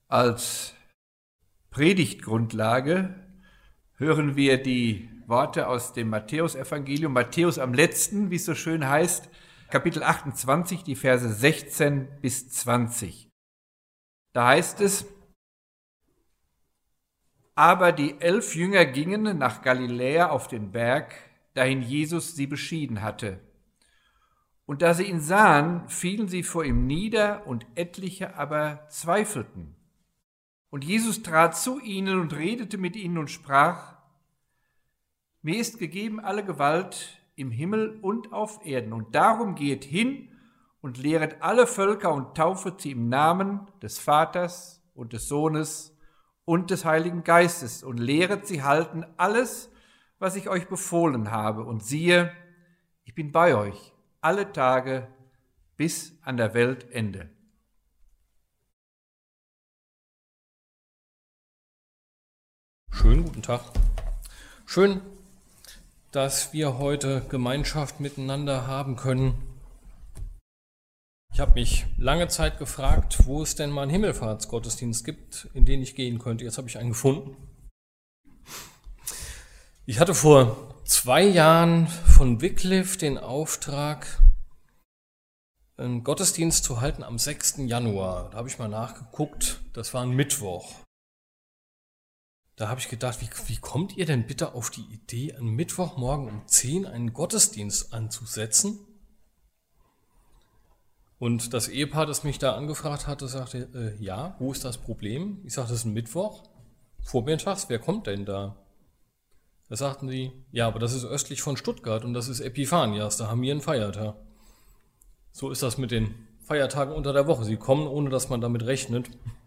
Als Predigtgrundlage hören wir die Worte aus dem Matthäusevangelium. Matthäus am letzten, wie es so schön heißt, Kapitel 28, die Verse 16 bis 20. Da heißt es: Aber die 11 Jünger gingen nach Galiläa auf den Berg, dahin Jesus sie beschieden hatte. Und da sie ihn sahen, fielen sie vor ihm nieder, und etliche aber zweifelten. Und Jesus trat zu ihnen und redete mit ihnen und sprach: Mir ist gegeben alle Gewalt im Himmel und auf Erden. Und darum geht hin und lehret alle Völker und taufet sie im Namen des Vaters und des Sohnes und des Heiligen Geistes und lehret sie halten alles, was ich euch befohlen habe. Und siehe, ich bin bei euch alle Tage bis an der Weltende. Schönen guten Tag. Schön, dass wir heute Gemeinschaft miteinander haben können. Ich habe mich lange Zeit gefragt, wo es denn mal einen Himmelfahrtsgottesdienst gibt, in den ich gehen könnte. Jetzt habe ich einen gefunden. Ich hatte vor 2 Jahren von Wycliffe den Auftrag, einen Gottesdienst zu halten am 6. Januar. Da habe ich mal nachgeguckt, das war ein Mittwoch. Da habe ich gedacht, wie kommt ihr denn bitte auf die Idee, am Mittwochmorgen um 10 einen Gottesdienst anzusetzen? Und das Ehepaar, das mich da angefragt hatte, sagte, ja, wo ist das Problem? Ich sagte, das ist ein Mittwoch, vormittags, wer kommt denn da? Da sagten die, ja, aber das ist östlich von Stuttgart und das ist Epiphanias, da haben wir einen Feiertag. So ist das mit den Feiertagen unter der Woche. Sie kommen, ohne dass man damit rechnet.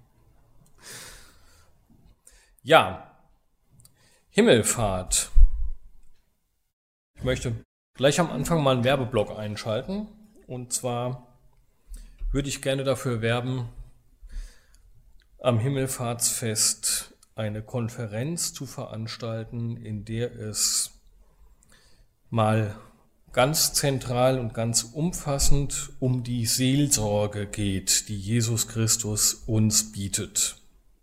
Ja, Himmelfahrt. Ich möchte gleich am Anfang mal einen Werbeblock einschalten. Und zwar würde ich gerne dafür werben, am Himmelfahrtsfest eine Konferenz zu veranstalten, in der es mal ganz zentral und ganz umfassend um die Seelsorge geht, die Jesus Christus uns bietet.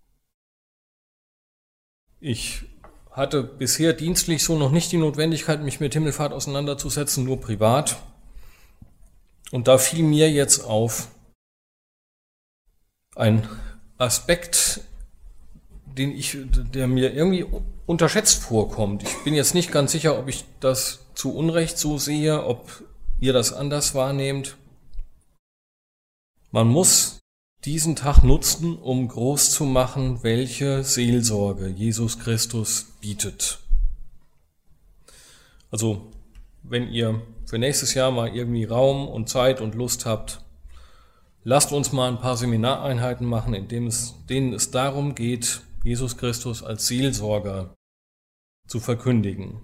Ich hatte bisher dienstlich so noch nicht die Notwendigkeit, mich mit Himmelfahrt auseinanderzusetzen, nur privat. Und da fiel mir jetzt auf ein Aspekt, der mir irgendwie unterschätzt vorkommt. Ich bin jetzt nicht ganz sicher, ob ich das zu Unrecht so sehe, ob ihr das anders wahrnehmt. Man muss diesen Tag nutzen, um groß zu machen, welche Seelsorge Jesus Christus bietet. Also, wenn ihr für nächstes Jahr mal irgendwie Raum und Zeit und Lust habt, lasst uns mal ein paar Seminareinheiten machen, in denen es darum geht, Jesus Christus als Seelsorger zu verkündigen.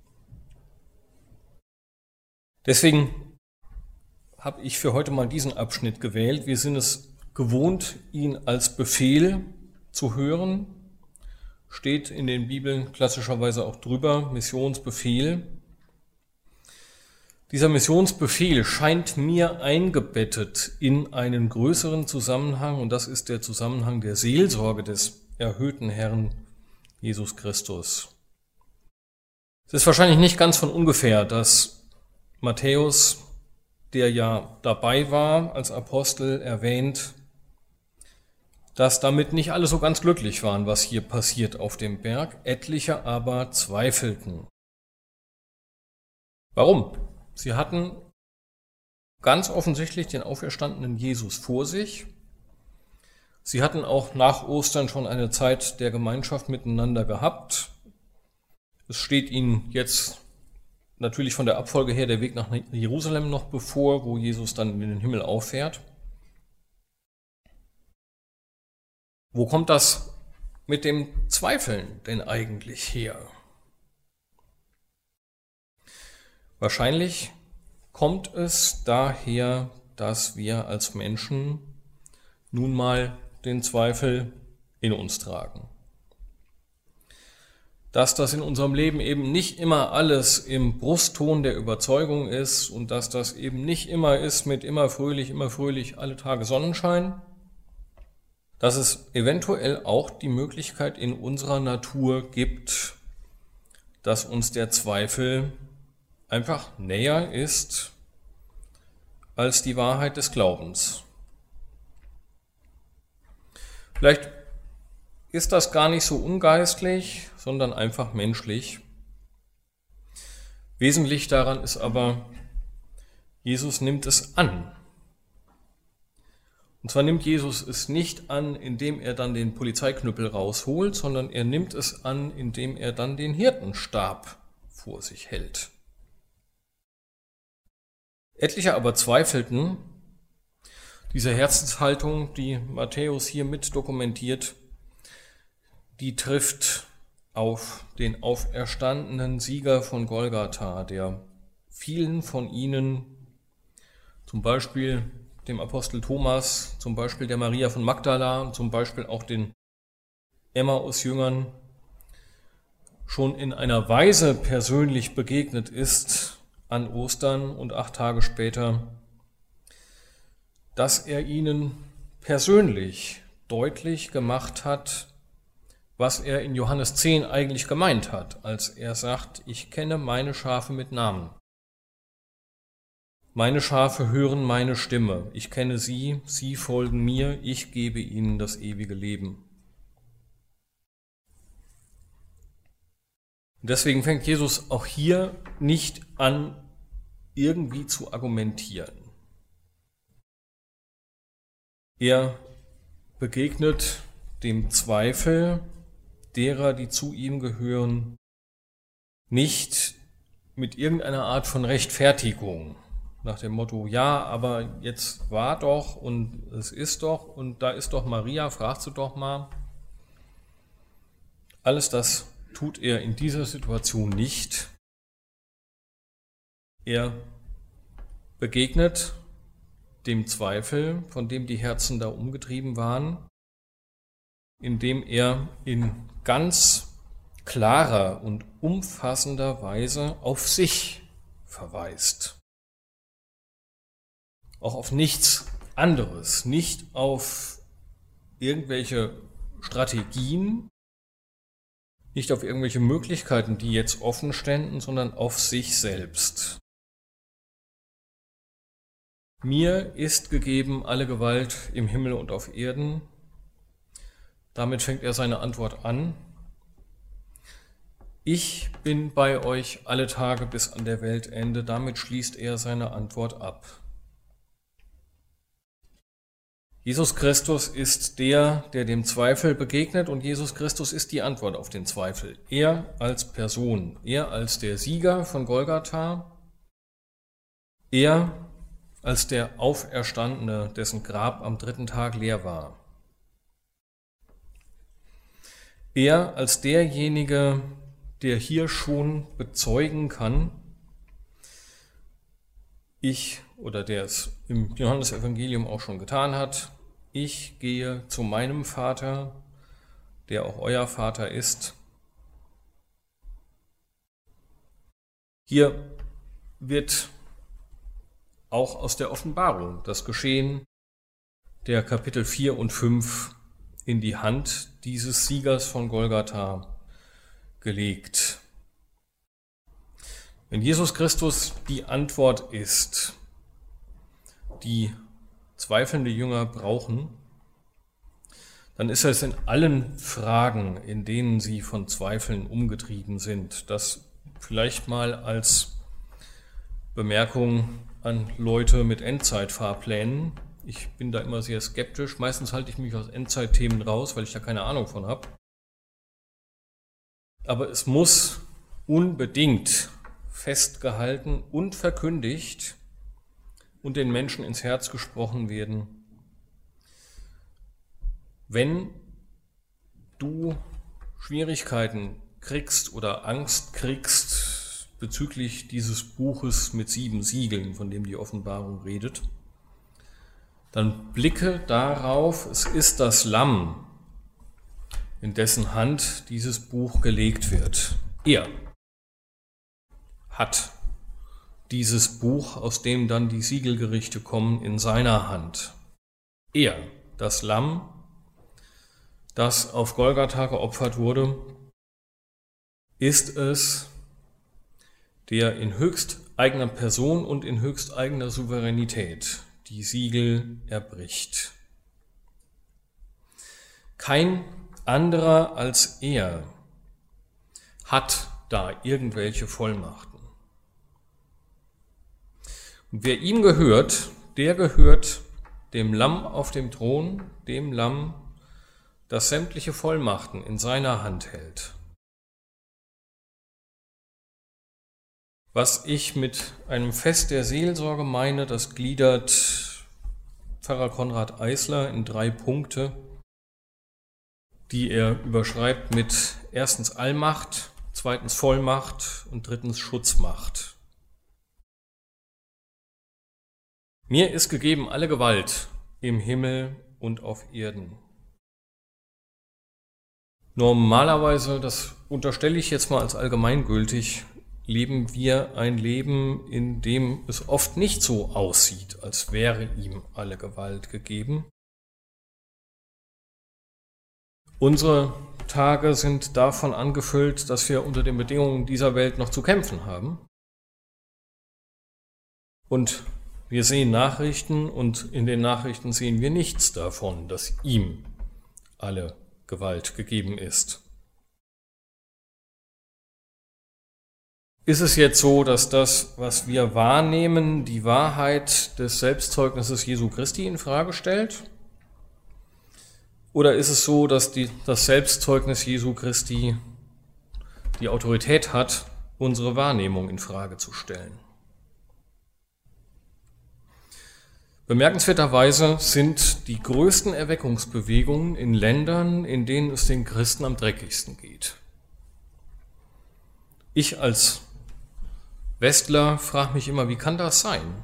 Deswegen habe ich für heute mal diesen Abschnitt gewählt. Wir sind es gewohnt, ihn als Befehl zu hören. Steht in den Bibeln klassischerweise auch drüber, Missionsbefehl. Dieser Missionsbefehl scheint mir eingebettet in einen größeren Zusammenhang, und das ist der Zusammenhang der Seelsorge des erhöhten Herrn Jesus Christus. Es ist wahrscheinlich nicht ganz von ungefähr, dass Matthäus, der ja dabei war als Apostel, erwähnt, dass damit nicht alle so ganz glücklich waren, was hier passiert auf dem Berg, etliche aber zweifelten. Warum? Sie hatten ganz offensichtlich den auferstandenen Jesus vor sich. Sie hatten auch nach Ostern schon eine Zeit der Gemeinschaft miteinander gehabt. Es steht ihnen jetzt natürlich von der Abfolge her der Weg nach Jerusalem noch bevor, wo Jesus dann in den Himmel auffährt. Wo kommt das mit dem Zweifeln denn eigentlich her? Wahrscheinlich kommt es daher, dass wir als Menschen nun mal den Zweifel in uns tragen. Dass das in unserem Leben eben nicht immer alles im Brustton der Überzeugung ist und dass das eben nicht immer ist mit immer fröhlich, alle Tage Sonnenschein. dass es eventuell auch die Möglichkeit in unserer Natur gibt, dass uns der Zweifel einfach näher ist als die Wahrheit des Glaubens. Vielleicht ist das gar nicht so ungeistlich, sondern einfach menschlich. Wesentlich daran ist aber, Jesus nimmt es an. Und zwar nimmt Jesus es nicht an, indem er dann den Polizeiknüppel rausholt, sondern er nimmt es an, indem er dann den Hirtenstab vor sich hält. Etliche aber zweifelten, diese Herzenshaltung, die Matthäus hier mit dokumentiert, die trifft auf den auferstandenen Sieger von Golgatha, der vielen von ihnen, zum Beispiel dem Apostel Thomas, zum Beispiel der Maria von Magdala und zum Beispiel auch den Emmaus-Jüngern schon in einer Weise persönlich begegnet ist an Ostern und 8 Tage später, dass er ihnen persönlich deutlich gemacht hat, was er in Johannes 10 eigentlich gemeint hat, als er sagt, ich kenne meine Schafe mit Namen. Meine Schafe hören meine Stimme, ich kenne sie, sie folgen mir, ich gebe ihnen das ewige Leben. Deswegen fängt Jesus auch hier nicht an, irgendwie zu argumentieren. Er begegnet dem Zweifel derer, die zu ihm gehören, nicht mit irgendeiner Art von Rechtfertigung. Nach dem Motto, ja, aber jetzt war doch und es ist doch und da ist doch Maria, fragst du doch mal. Alles das tut er in dieser Situation nicht. Er begegnet dem Zweifel, von dem die Herzen da umgetrieben waren, indem er in ganz klarer und umfassender Weise auf sich verweist. Auch auf nichts anderes, nicht auf irgendwelche Strategien, nicht auf irgendwelche Möglichkeiten, die jetzt offen ständen, sondern auf sich selbst. Mir ist gegeben alle Gewalt im Himmel und auf Erden. Damit fängt er seine Antwort an. Ich bin bei euch alle Tage bis an der Weltende. Damit schließt er seine Antwort ab. Jesus Christus ist der dem Zweifel begegnet und Jesus Christus ist die Antwort auf den Zweifel. Er als Person, er als der Sieger von Golgatha, er als der Auferstandene, dessen Grab am 3. Tag leer war. Er als derjenige, der hier schon bezeugen kann, der es im Johannesevangelium auch schon getan hat, ich gehe zu meinem Vater, der auch euer Vater ist. Hier wird auch aus der Offenbarung das Geschehen der Kapitel 4 und 5 in die Hand dieses Siegers von Golgatha gelegt. Wenn Jesus Christus die Antwort ist, die zweifelnde Jünger brauchen, dann ist es in allen Fragen, in denen sie von Zweifeln umgetrieben sind. Das vielleicht mal als Bemerkung an Leute mit Endzeitfahrplänen. Ich bin da immer sehr skeptisch. Meistens halte ich mich aus Endzeitthemen raus, weil ich da keine Ahnung von habe. Aber es muss unbedingt festgehalten und verkündigt und den Menschen ins Herz gesprochen werden. Wenn du Schwierigkeiten kriegst oder Angst kriegst bezüglich dieses Buches mit 7 Siegeln, von dem die Offenbarung redet, dann blicke darauf, es ist das Lamm, in dessen Hand dieses Buch gelegt wird. Er hat dieses Buch, aus dem dann die Siegelgerichte kommen, in seiner Hand. Er, das Lamm, das auf Golgatha geopfert wurde, ist es, der in höchst eigener Person und in höchst eigener Souveränität die Siegel erbricht. Kein anderer als er hat da irgendwelche Vollmachten. Und wer ihm gehört, der gehört dem Lamm auf dem Thron, dem Lamm, das sämtliche Vollmachten in seiner Hand hält. Was ich mit einem Fest der Seelsorge meine, das gliedert Pfarrer Konrad Eisler in 3 Punkte, die er überschreibt mit 1. Allmacht, 2. Vollmacht und 3. Schutzmacht. Mir ist gegeben alle Gewalt im Himmel und auf Erden. Normalerweise, das unterstelle ich jetzt mal als allgemeingültig, leben wir ein Leben, in dem es oft nicht so aussieht, als wäre ihm alle Gewalt gegeben. Unsere Tage sind davon angefüllt, dass wir unter den Bedingungen dieser Welt noch zu kämpfen haben. Und wir sehen Nachrichten und in den Nachrichten sehen wir nichts davon, dass ihm alle Gewalt gegeben ist. Ist es jetzt so, dass das, was wir wahrnehmen, die Wahrheit des Selbstzeugnisses Jesu Christi in Frage stellt? Oder ist es so, dass das Selbstzeugnis Jesu Christi die Autorität hat, unsere Wahrnehmung in Frage zu stellen? Bemerkenswerterweise sind die größten Erweckungsbewegungen in Ländern, in denen es den Christen am dreckigsten geht. Ich als Westler frage mich immer, wie kann das sein?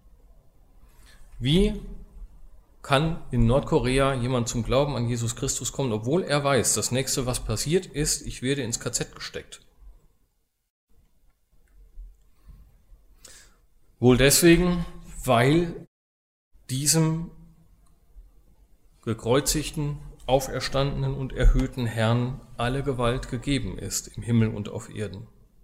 Wie kann in Nordkorea jemand zum Glauben an Jesus Christus kommen, obwohl er weiß, das nächste, was passiert ist, ich werde ins KZ gesteckt? Wohl deswegen, weil diesem gekreuzigten, auferstandenen und erhöhten Herrn alle Gewalt gegeben ist im Himmel und auf Erden.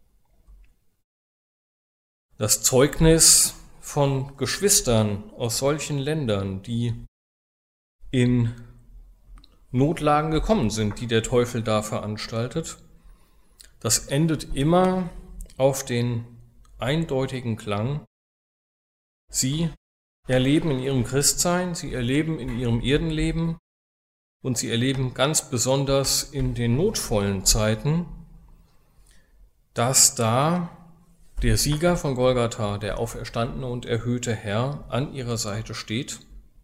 Das Zeugnis von Geschwistern aus solchen Ländern, die in Notlagen gekommen sind, die der Teufel da veranstaltet, das endet immer auf den eindeutigen Klang: Sie erleben in ihrem Christsein, sie erleben in ihrem Erdenleben und sie erleben ganz besonders in den notvollen Zeiten, dass da der Sieger von Golgatha, der auferstandene und erhöhte Herr, an ihrer Seite steht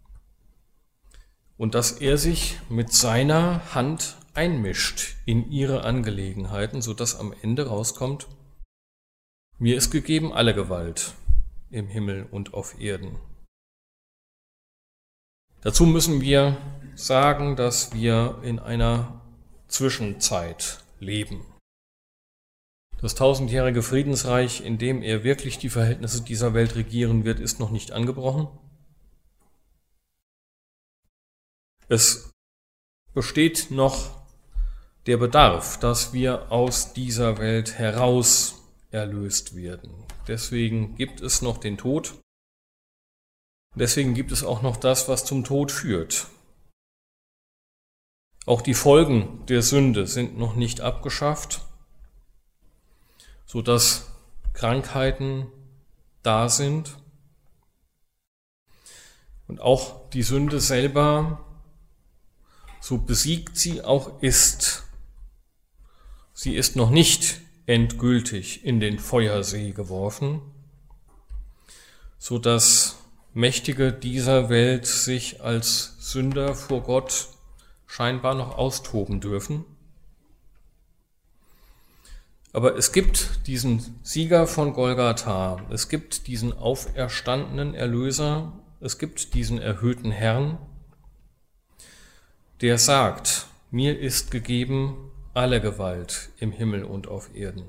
und dass er sich mit seiner Hand einmischt in ihre Angelegenheiten, sodass am Ende rauskommt: Mir ist gegeben alle Gewalt im Himmel und auf Erden. Dazu müssen wir sagen, dass wir in einer Zwischenzeit leben. Das 1000-jährige Friedensreich, in dem er wirklich die Verhältnisse dieser Welt regieren wird, ist noch nicht angebrochen. Es besteht noch der Bedarf, dass wir aus dieser Welt heraus erlöst werden. Deswegen gibt es noch den Tod. Deswegen gibt es auch noch das, was zum Tod führt. Auch die Folgen der Sünde sind noch nicht abgeschafft, sodass Krankheiten da sind. Und auch die Sünde selber, so besiegt sie auch ist, sie ist noch nicht endgültig in den Feuersee geworfen, sodass Mächtige dieser Welt sich als Sünder vor Gott scheinbar noch austoben dürfen. Aber es gibt diesen Sieger von Golgatha, es gibt diesen auferstandenen Erlöser, es gibt diesen erhöhten Herrn, der sagt: Mir ist gegeben alle Gewalt im Himmel und auf Erden.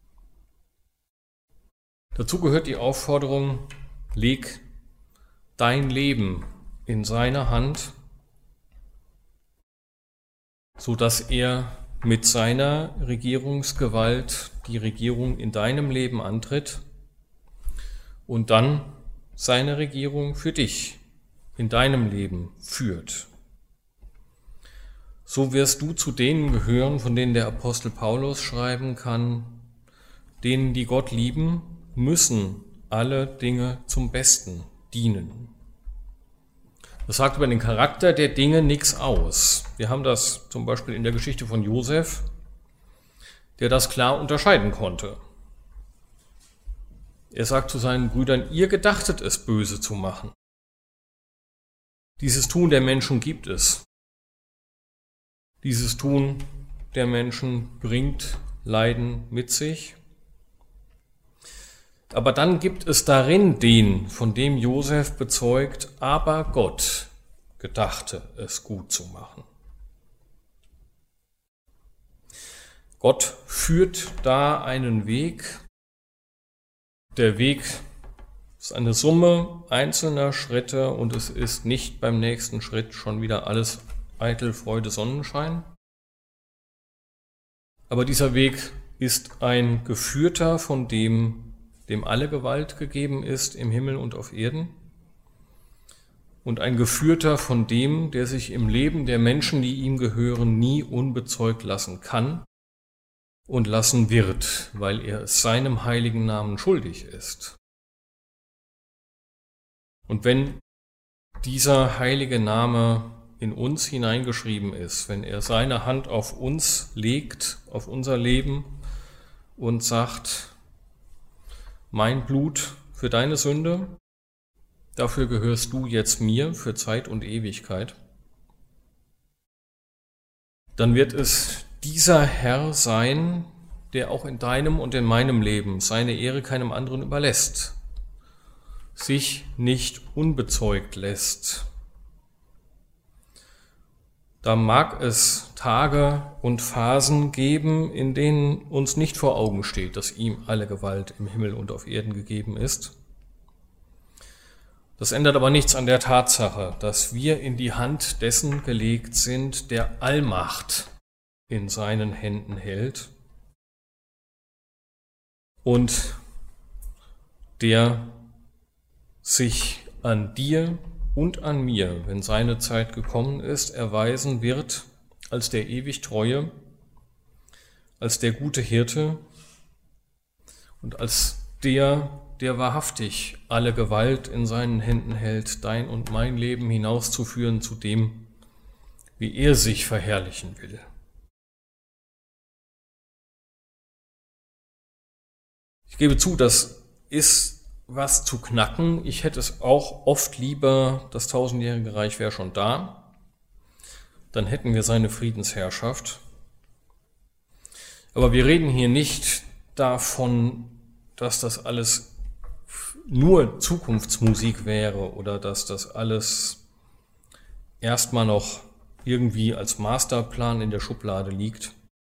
Dazu gehört die Aufforderung: Leg dein Leben in seine Hand so dass er mit seiner Regierungsgewalt die Regierung in deinem Leben antritt und dann seine Regierung für dich in deinem Leben führt. So wirst du zu denen gehören, von denen der Apostel Paulus schreiben kann, denen, die Gott lieben, müssen alle Dinge zum Besten dienen. Das sagt über den Charakter der Dinge nichts aus. Wir haben das zum Beispiel in der Geschichte von Josef, der das klar unterscheiden konnte. Er sagt zu seinen Brüdern, ihr gedachtet es, böse zu machen. Dieses Tun der Menschen gibt es. Dieses Tun der Menschen bringt Leiden mit sich. Aber dann gibt es darin den, von dem Josef bezeugt, aber Gott gedachte es gut zu machen. Gott führt da einen Weg. Der Weg ist eine Summe einzelner Schritte und es ist nicht beim nächsten Schritt schon wieder alles eitel Freude, Sonnenschein. Aber dieser Weg ist ein geführter, von dem alle Gewalt gegeben ist im Himmel und auf Erden, und ein geführter von dem, der sich im Leben der Menschen, die ihm gehören, nie unbezeugt lassen kann und lassen wird, weil er es seinem heiligen Namen schuldig ist. Und wenn dieser heilige Name in uns hineingeschrieben ist, wenn er seine Hand auf uns legt, auf unser Leben und sagt, mein Blut für deine Sünde, dafür gehörst du jetzt mir für Zeit und Ewigkeit, dann wird es dieser Herr sein, der auch in deinem und in meinem Leben seine Ehre keinem anderen überlässt, sich nicht unbezeugt lässt. Da mag es Tage und Phasen geben, in denen uns nicht vor Augen steht, dass ihm alle Gewalt im Himmel und auf Erden gegeben ist. Das ändert aber nichts an der Tatsache, dass wir in die Hand dessen gelegt sind, der Allmacht in seinen Händen hält und der sich an dir und an mir, wenn seine Zeit gekommen ist, erweisen wird als der ewig Treue, als der gute Hirte und als der wahrhaftig alle Gewalt in seinen Händen hält, dein und mein Leben hinauszuführen zu dem, wie er sich verherrlichen will. Ich gebe zu, das ist was zu knacken. Ich hätte es auch oft lieber, das 1000-jährige Reich wäre schon da. Dann hätten wir seine Friedensherrschaft. Aber wir reden hier nicht davon, dass das alles nur Zukunftsmusik wäre oder dass das alles erstmal noch irgendwie als Masterplan in der Schublade liegt.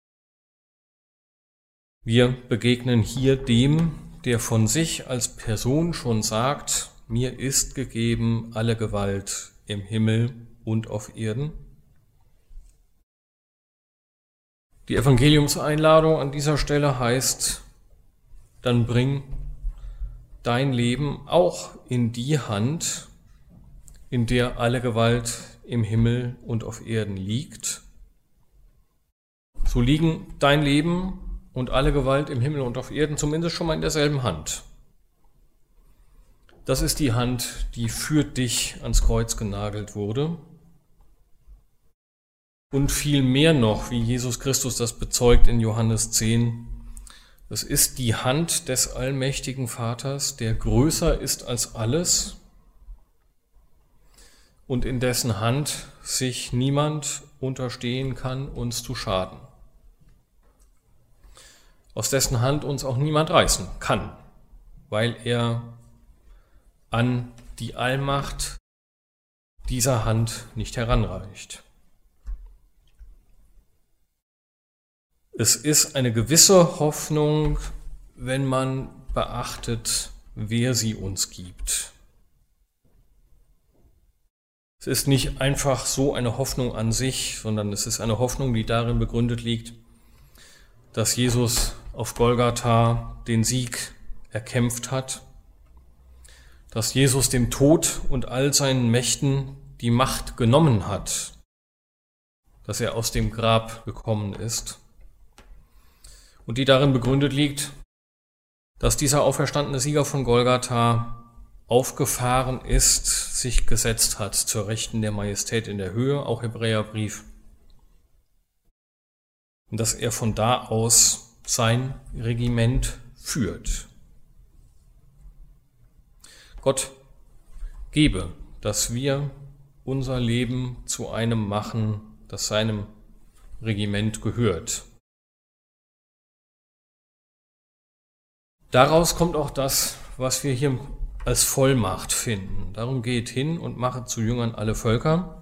Wir begegnen hier dem, der von sich als Person schon sagt, mir ist gegeben alle Gewalt im Himmel und auf Erden. Die Evangeliumseinladung an dieser Stelle heißt, dann bring dein Leben auch in die Hand, in der alle Gewalt im Himmel und auf Erden liegt. So liegen dein Leben und alle Gewalt im Himmel und auf Erden zumindest schon mal in derselben Hand. Das ist die Hand, die für dich ans Kreuz genagelt wurde. Und viel mehr noch, wie Jesus Christus das bezeugt in Johannes 10. Es ist die Hand des allmächtigen Vaters, der größer ist als alles und in dessen Hand sich niemand unterstehen kann, uns zu schaden. Aus dessen Hand uns auch niemand reißen kann, weil er an die Allmacht dieser Hand nicht heranreicht. Es ist eine gewisse Hoffnung, wenn man beachtet, wer sie uns gibt. Es ist nicht einfach so eine Hoffnung an sich, sondern es ist eine Hoffnung, die darin begründet liegt, dass Jesus auf Golgatha den Sieg erkämpft hat, dass Jesus dem Tod und all seinen Mächten die Macht genommen hat, dass er aus dem Grab gekommen ist und die darin begründet liegt, dass dieser auferstandene Sieger von Golgatha aufgefahren ist, sich gesetzt hat zur Rechten der Majestät in der Höhe, auch Hebräerbrief, und dass er von da aus sein Regiment führt. Gott gebe, dass wir unser Leben zu einem machen, das seinem Regiment gehört. Daraus kommt auch das, was wir hier als Vollmacht finden. Darum geht hin und machet zu Jüngern alle Völker.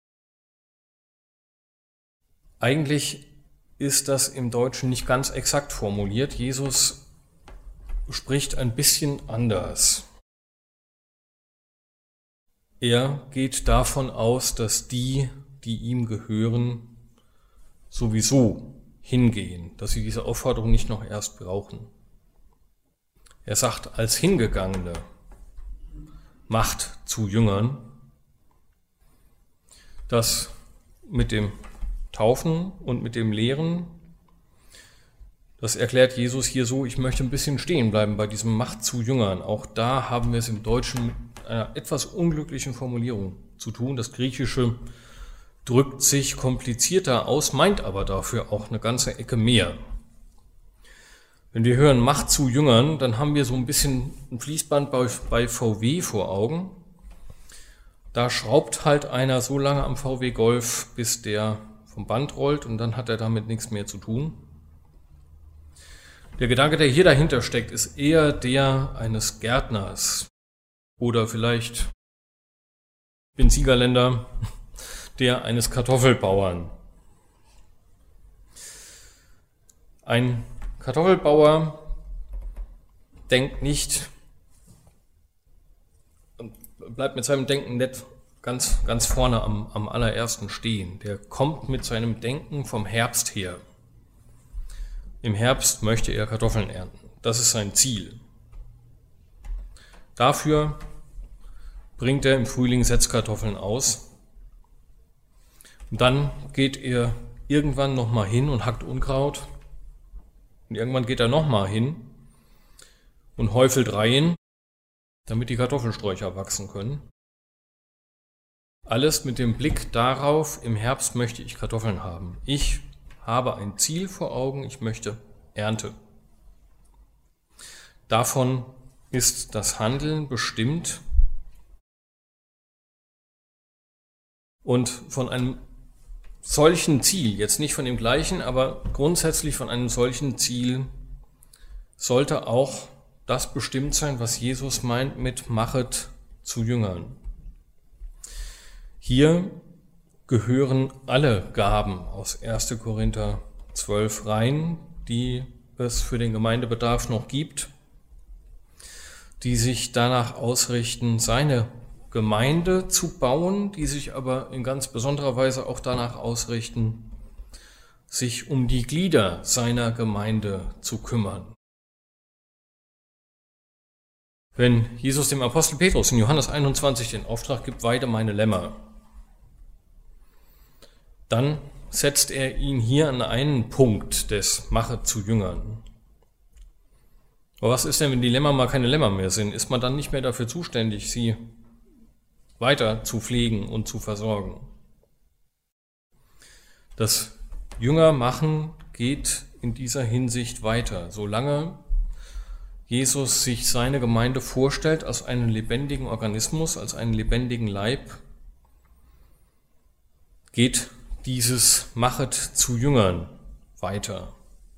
Eigentlich ist das im Deutschen nicht ganz exakt formuliert. Jesus spricht ein bisschen anders. Er geht davon aus, dass die ihm gehören, sowieso hingehen, dass sie diese Aufforderung nicht noch erst brauchen. Er sagt, als Hingegangene macht zu Jüngern, das mit dem Taufen und mit dem Lehren, das erklärt Jesus hier so, ich möchte ein bisschen stehen bleiben bei diesem Macht zu Jüngern. Auch da haben wir es im Deutschen mit einer etwas unglücklichen Formulierung zu tun. Das Griechische drückt sich komplizierter aus, meint aber dafür auch eine ganze Ecke mehr. Wenn wir hören, Macht zu Jüngern, dann haben wir so ein bisschen ein Fließband bei VW vor Augen. Da schraubt halt einer so lange am VW Golf, bis der vom Band rollt und dann hat er damit nichts mehr zu tun. Der Gedanke, der hier dahinter steckt, ist eher der eines Gärtners oder vielleicht, ich bin Siegerländer, der eines Kartoffelbauern. Ein Kartoffelbauer denkt nicht, bleibt mit seinem Denken nicht ganz vorne am allerersten stehen. Der kommt mit seinem Denken vom Herbst her. Im Herbst möchte er Kartoffeln ernten. Das ist sein Ziel. Dafür bringt er im Frühling Setzkartoffeln aus. Und dann geht er irgendwann nochmal hin und hackt Unkraut. Und irgendwann geht er nochmal hin und häufelt Reihen, damit die Kartoffelsträucher wachsen können. Alles mit dem Blick darauf, im Herbst möchte ich Kartoffeln haben. Ich habe ein Ziel vor Augen, ich möchte Ernte. Davon ist das Handeln bestimmt. Und von einem solchen Ziel, jetzt nicht von dem gleichen, aber grundsätzlich von einem solchen Ziel, sollte auch das bestimmt sein, was Jesus meint mit machet zu Jüngern. Hier gehören alle Gaben aus 1. Korinther 12 rein, die es für den Gemeindebedarf noch gibt, die sich danach ausrichten, seine Gemeinde zu bauen, die sich aber in ganz besonderer Weise auch danach ausrichten, sich um die Glieder seiner Gemeinde zu kümmern. Wenn Jesus dem Apostel Petrus in Johannes 21 den Auftrag gibt, weide meine Lämmer, dann setzt er ihn hier an einen Punkt des Mache zu Jüngern. Aber was ist denn, wenn die Lämmer mal keine Lämmer mehr sind? Ist man dann nicht mehr dafür zuständig, sie weiter zu pflegen und zu versorgen? Das Jüngermachen geht in dieser Hinsicht weiter. Solange Jesus sich seine Gemeinde vorstellt als einen lebendigen Organismus, als einen lebendigen Leib, geht dieses Machet zu Jüngern weiter.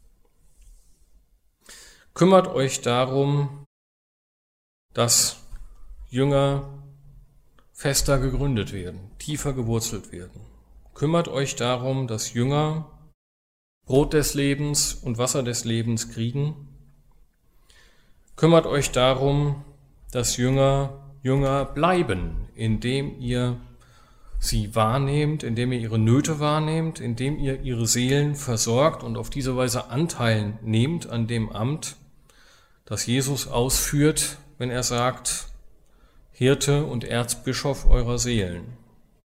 Kümmert euch darum, dass Jünger fester gegründet werden, tiefer gewurzelt werden. Kümmert euch darum, dass Jünger Brot des Lebens und Wasser des Lebens kriegen. Kümmert euch darum, dass Jünger bleiben, indem ihr sie wahrnehmt, indem ihr ihre Nöte wahrnehmt, indem ihr ihre Seelen versorgt und auf diese Weise Anteil nehmt an dem Amt, das Jesus ausführt, wenn er sagt, Hirte und Erzbischof eurer Seelen.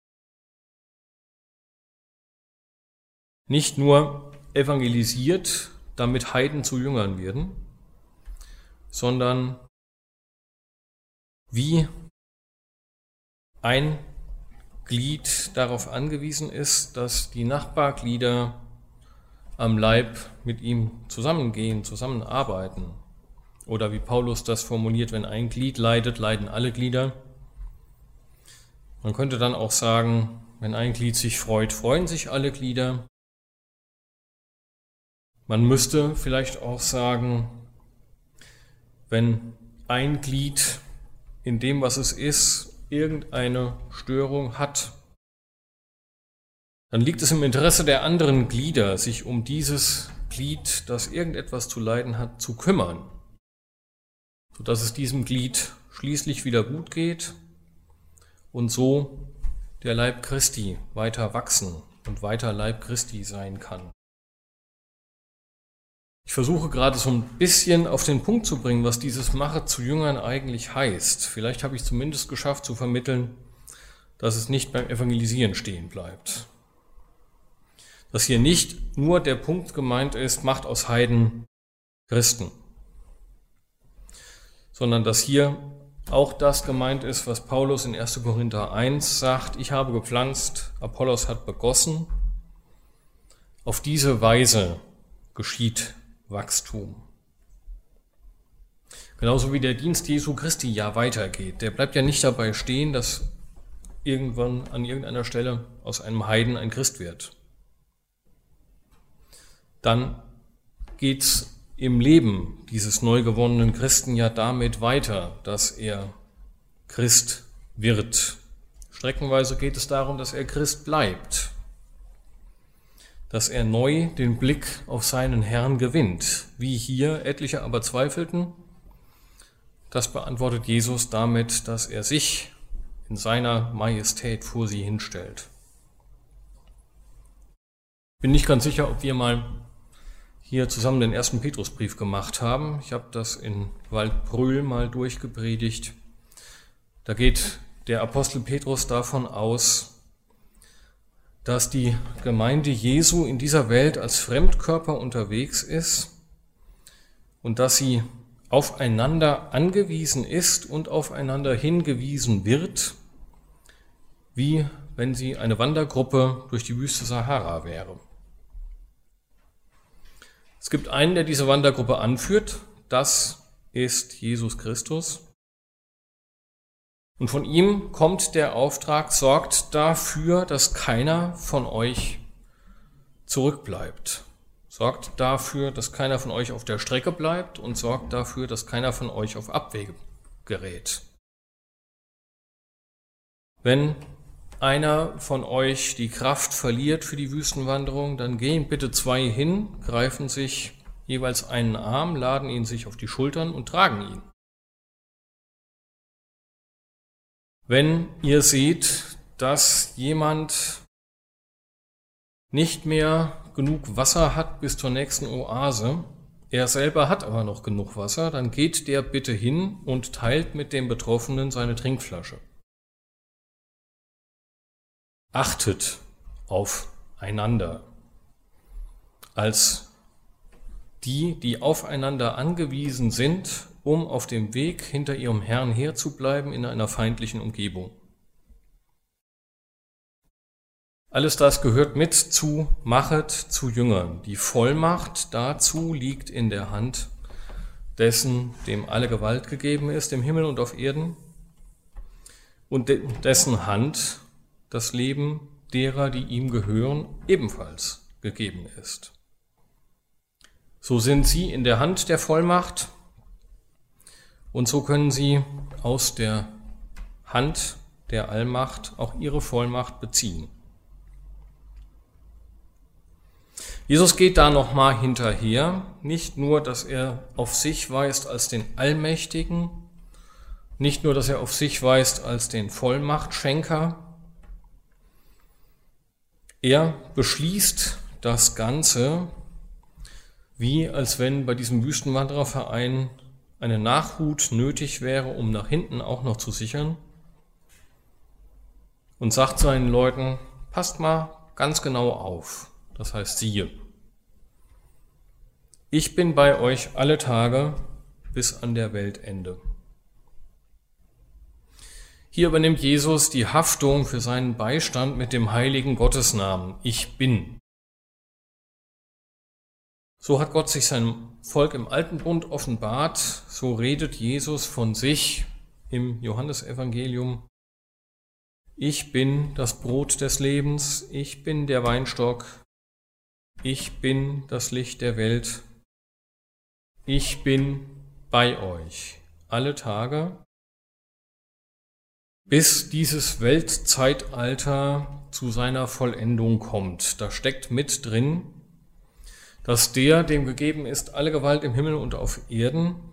Nicht nur evangelisiert, damit Heiden zu Jüngern werden, sondern wie ein Glied darauf angewiesen ist, dass die Nachbarglieder am Leib mit ihm zusammengehen, zusammenarbeiten. Oder wie Paulus das formuliert, wenn ein Glied leidet, leiden alle Glieder. Man könnte dann auch sagen, wenn ein Glied sich freut, freuen sich alle Glieder. Man müsste vielleicht auch sagen, wenn ein Glied in dem, was es ist, irgendeine Störung hat, dann liegt es im Interesse der anderen Glieder, sich um dieses Glied, das irgendetwas zu leiden hat, zu kümmern, sodass es diesem Glied schließlich wieder gut geht und so der Leib Christi weiter wachsen und weiter Leib Christi sein kann. Ich versuche gerade so ein bisschen auf den Punkt zu bringen, was dieses Mache zu Jüngern eigentlich heißt. Vielleicht habe ich zumindest geschafft zu vermitteln, dass es nicht beim Evangelisieren stehen bleibt. Dass hier nicht nur der Punkt gemeint ist, macht aus Heiden Christen, sondern dass hier auch das gemeint ist, was Paulus in 1. Korinther 1 sagt, ich habe gepflanzt, Apollos hat begossen. Auf diese Weise geschieht Wachstum. Genauso wie der Dienst Jesu Christi ja weitergeht. Der bleibt ja nicht dabei stehen, dass irgendwann an irgendeiner Stelle aus einem Heiden ein Christ wird. Dann geht's im Leben dieses neu gewonnenen Christen ja damit weiter, dass er Christ wird. Streckenweise geht es darum, dass er Christ bleibt, dass er neu den Blick auf seinen Herrn gewinnt, wie hier etliche aber zweifelten. Das beantwortet Jesus damit, dass er sich in seiner Majestät vor sie hinstellt. Bin nicht ganz sicher, ob wir mal hier zusammen den 1. Petrusbrief gemacht haben. Ich habe das in Waldbröl mal durchgepredigt. Da geht der Apostel Petrus davon aus, dass die Gemeinde Jesu in dieser Welt als Fremdkörper unterwegs ist und dass sie aufeinander angewiesen ist und aufeinander hingewiesen wird, wie wenn sie eine Wandergruppe durch die Wüste Sahara wäre. Es gibt einen, der diese Wandergruppe anführt, das ist Jesus Christus. Und von ihm kommt der Auftrag, sorgt dafür, dass keiner von euch zurückbleibt. Sorgt dafür, dass keiner von euch auf der Strecke bleibt und sorgt dafür, dass keiner von euch auf Abwege gerät. Wenn einer von euch die Kraft verliert für die Wüstenwanderung, dann gehen bitte 2 hin, greifen sich jeweils einen Arm, laden ihn sich auf die Schultern und tragen ihn. Wenn ihr seht, dass jemand nicht mehr genug Wasser hat bis zur nächsten Oase, er selber hat aber noch genug Wasser, dann geht der bitte hin und teilt mit dem Betroffenen seine Trinkflasche. Achtet aufeinander als die aufeinander angewiesen sind, um auf dem Weg hinter ihrem Herrn herzubleiben in einer feindlichen Umgebung. Alles das gehört mit zu Machet zu Jüngern. Die Vollmacht dazu liegt in der Hand dessen, dem alle Gewalt gegeben ist, im Himmel und auf Erden, und dessen Hand das Leben derer, die ihm gehören, ebenfalls gegeben ist. So sind sie in der Hand der Vollmacht und so können sie aus der Hand der Allmacht auch ihre Vollmacht beziehen. Jesus geht da nochmal hinterher, nicht nur, dass er auf sich weist als den Allmächtigen, nicht nur, dass er auf sich weist als den Vollmachtschenker, Er beschließt das Ganze, wie als wenn bei diesem Wüstenwandererverein eine Nachhut nötig wäre, um nach hinten auch noch zu sichern, und sagt seinen Leuten, passt mal ganz genau auf. Das heißt, siehe, ich bin bei euch alle Tage bis an der Weltende. Hier übernimmt Jesus die Haftung für seinen Beistand mit dem heiligen Gottesnamen, ich bin. So hat Gott sich seinem Volk im Alten Bund offenbart, so redet Jesus von sich im Johannesevangelium. Ich bin das Brot des Lebens, ich bin der Weinstock, ich bin das Licht der Welt, ich bin bei euch alle Tage, bis dieses Weltzeitalter zu seiner Vollendung kommt. Da steckt mit drin, dass der, dem gegeben ist, alle Gewalt im Himmel und auf Erden,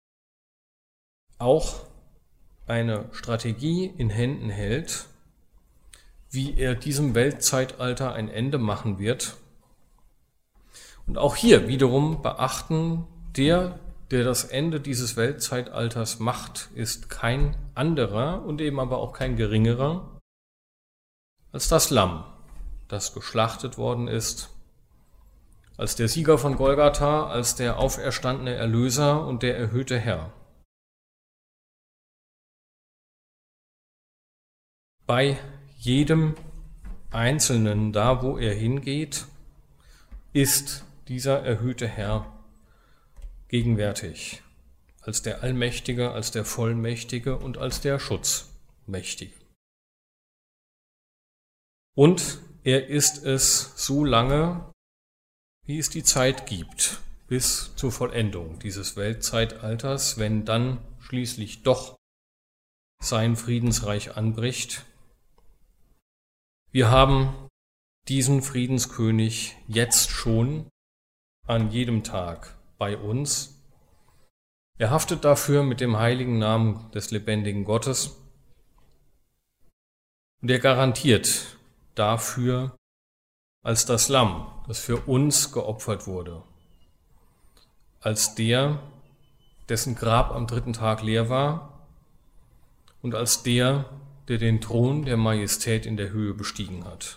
auch eine Strategie in Händen hält, wie er diesem Weltzeitalter ein Ende machen wird. Und auch hier wiederum beachten, der das Ende dieses Weltzeitalters macht, ist kein anderer und eben aber auch kein geringerer als das Lamm, das geschlachtet worden ist, als der Sieger von Golgatha, als der auferstandene Erlöser und der erhöhte Herr. Bei jedem Einzelnen, da wo er hingeht, ist dieser erhöhte Herr gegenwärtig, als der Allmächtige, als der Vollmächtige und als der Schutzmächtige. Und er ist es so lange, wie es die Zeit gibt, bis zur Vollendung dieses Weltzeitalters, wenn dann schließlich doch sein Friedensreich anbricht. Wir haben diesen Friedenskönig jetzt schon an jedem Tag bei uns. Er haftet dafür mit dem heiligen Namen des lebendigen Gottes und er garantiert dafür als das Lamm, das für uns geopfert wurde, als der, dessen Grab am 3. Tag leer war und als der den Thron der Majestät in der Höhe bestiegen hat.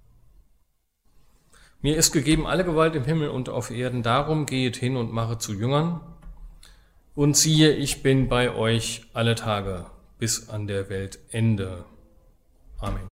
Mir ist gegeben alle Gewalt im Himmel und auf Erden, darum gehet hin und machet zu Jüngern. Und siehe, ich bin bei euch alle Tage bis an der Weltende. Amen.